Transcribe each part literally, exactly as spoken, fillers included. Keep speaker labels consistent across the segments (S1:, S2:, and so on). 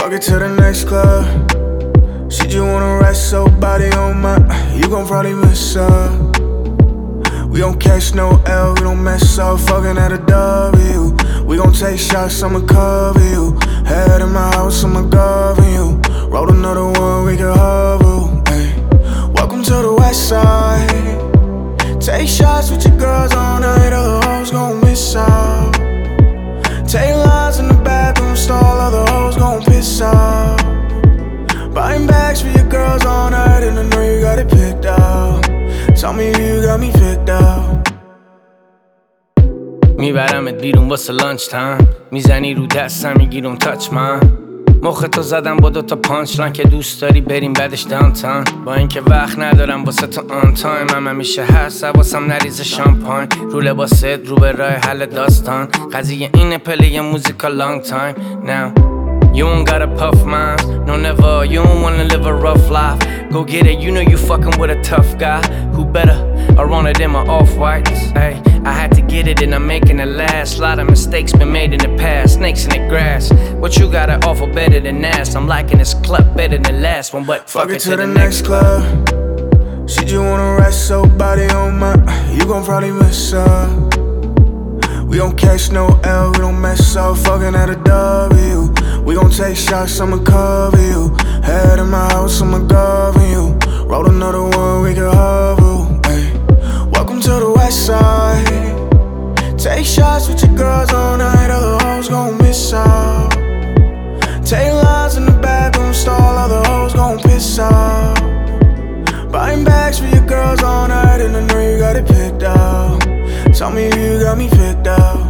S1: Fuck it to the next club. She just wanna rest, so body on my. You gon' probably miss her. We don't catch no L, we don't mess up. Fucking at a W. We gon' take shots, I'ma cover you. Head in my house, I'ma govern you. Roll another one, we can hover. Ay. Welcome to the west side. Take shots with your girls all night, other hoes gon' miss out. Take lines in the bathroom stall, other hoes gon' piss out. Buying bags for your girls all night, and I know you got it picked out. Tell me you got me picked out.
S2: میبرمت بیرون واسه لانچ تایم. میزنی رو دستم میگیرم تاچ من. مختو زدم با دوتا پانچ لان که دوست داری بریم بعدش دانتان. با اینکه وقت ندارم واسه تو آن تایم. هم همیشه هست واسم نریز شامپاین. رو لباست رو به راه حل داستان. قضیه اینه پلی موزیکا لانگ تایم. Now you don't gotta puff mines, no never, you don't wanna live a rough life. Go get it, you know you fucking with a tough guy. Who better, I run it in my off-whites. Hey, I had to get it and I'm making it last. Lot of mistakes been made in the past, snakes in the grass. What you gotta offer better than that? I'm liking this club better than last one, but fuck, fuck it to, to the, the next club.
S1: She just wanna rest, so body on my. You gon' probably miss her. We don't catch no L, we don't mess up. Fucking at a W. We gon' take shots, I'ma cover you. Head in my house, I'ma govern you. Roll another one, we can hover. Ay. Welcome to the west side. Take shots with your girls all night, other hoes gon' miss out. Take lines in the bathroom stall, other hoes gon' piss out. Buying bags for your girls all night, and I know you got it picked out. Tell me you got me picked out.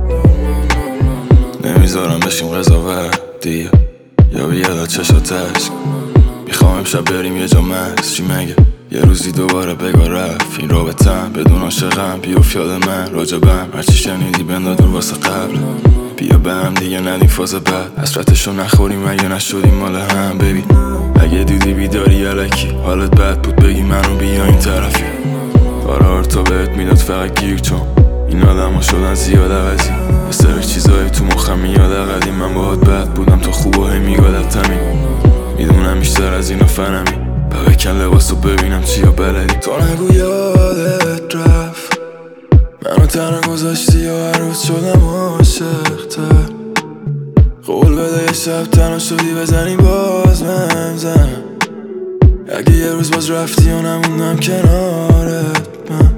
S3: نمیذارم بشیم قضاوت دیگه یا بیاد چشاتش. میخوام امشب بریم یه جا مست چی مگه یه روزی دوباره بگا رفت این رابطم بدون عاشقم بیوف یاد من راجبم هرچی شنیدی بندادون واسه قبل. بیا به هم دیگه ندیم فاز بد حسرتشو نخوریم اگه نشدیم مال هم ببین. اگه دیدی بیداری الکی حالت بد بود بگی منو بیا این طرفی. قرار تا بهت میداد فقط گیر چون این آدم ها شدن زیاد عوضی. یه سر چیزایی تو مخم میاد قدیم من باهات بد بودم تا خوب و هی میگادتمی. میدونم بیشتر از اینو فنمی با بکن لباسو ببینم چیا بلدی. تو نگو یادت رفت منو تنها گذاشتی و هر روز شدم عاشق‌تر. قول بده یه شب تنها شدی بزنی باز نمیزنم. اگه یه روز باز رفتی و نموندم کنارت من.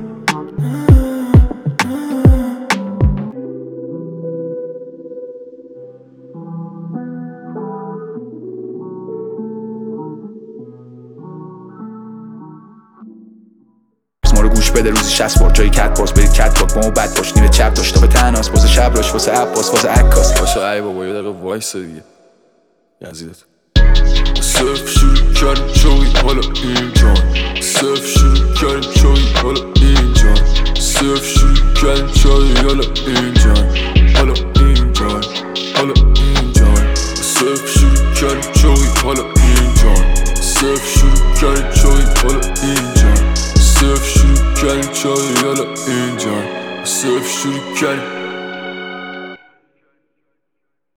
S4: ما رو گوش بده روزی شصت بار جای کت باز برید کت باک با ما بد باش نیمه چپ داشت تا به تناس واسه شب راش واسه عباس واسه عکاس
S3: باشه ای بابا یه دقیقه وایسا دیگه یزیدت. صرف شروع کردیم چوی حالا اینجان. صرف شروع کردیم چوی حالا اینجان. صرف شروع کردیم چوی حالا اینجان. حالا اینجان حالا اینجان. صرف شروع کردیم چوی حالا اینجان. صرف شروع کردیم چوی حالا اینجان. صرف شروع کردیم چوی حالا اینجان. صرف شروع کردیم